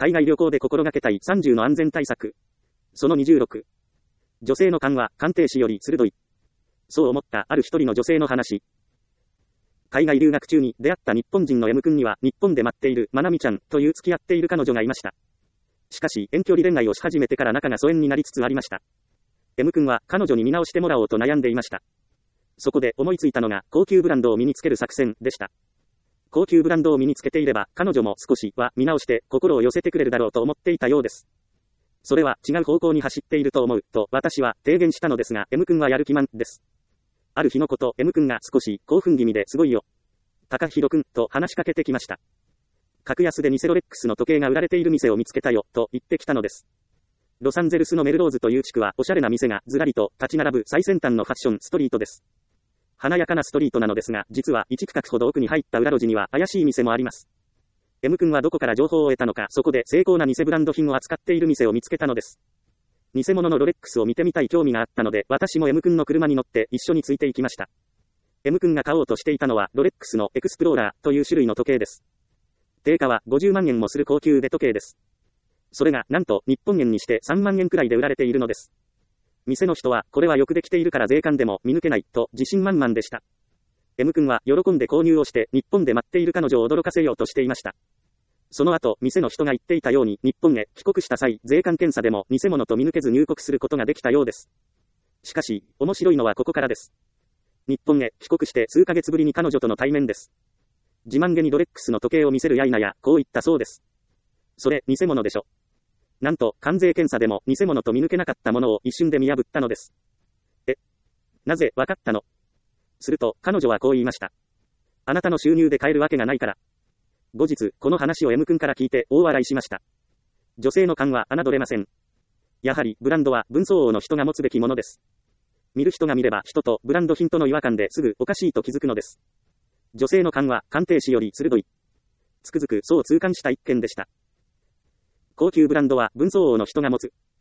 海外旅行で心がけたい30の安全対策。その26。女性の勘は鑑定士より鋭い。そう思ったある一人の女性の話。海外留学中に出会った日本人の M 君には日本で待っているまなみちゃんという付き合っている彼女がいました。しかし遠距離恋愛をし始めてから仲が疎遠になりつつありました。M 君は彼女に見直してもらおうと悩んでいました。そこで思いついたのが高級ブランドを身につける作戦でした。高級ブランドを身につけていれば彼女も少しは見直して心を寄せてくれるだろうと思っていたようです。それは違う方向に走っていると思うと私は提言したのですが M 君はやる気満です。ある日のこと M 君が少し興奮気味ですごいよ。高弘君と話しかけてきました。格安で偽ロレックスの時計が売られている店を見つけたよと言ってきたのです。ロサンゼルスのメルローズという地区はおしゃれな店がずらりと立ち並ぶ最先端のファッションストリートです。華やかなストリートなのですが実は1区画ほど奥に入った裏路地には怪しい店もあります。M 君はどこから情報を得たのかそこで精巧な偽ブランド品を扱っている店を見つけたのです。偽物のロレックスを見てみたい興味があったので私も M 君の車に乗って一緒についていきました。M 君が買おうとしていたのはロレックスのエクスプローラーという種類の時計です。定価は50万円もする高級腕時計です。それがなんと日本円にして3万円くらいで売られているのです。店の人はこれはよくできているから税関でも見抜けないと自信満々でした。M 君は喜んで購入をして日本で待っている彼女を驚かせようとしていました。その後店の人が言っていたように日本へ帰国した際税関検査でも偽物と見抜けず入国することができたようです。しかし面白いのはここからです。日本へ帰国して数ヶ月ぶりに彼女との対面です。自慢げにロレックスの時計を見せるや否やこう言ったそうです。それ偽物でしょ。なんと関税検査でも偽物と見抜けなかったものを一瞬で見破ったのです。なぜわかったの？すると彼女はこう言いました。あなたの収入で買えるわけがないから。後日この話を M 君から聞いて大笑いしました。女性の勘は侮れません。やはりブランドは分相応の人が持つべきものです。見る人が見れば人とブランド品との違和感ですぐおかしいと気づくのです。女性の勘は鑑定士より鋭い。つくづくそう痛感した一件でした。高級ブランドは分相応の人が持つ。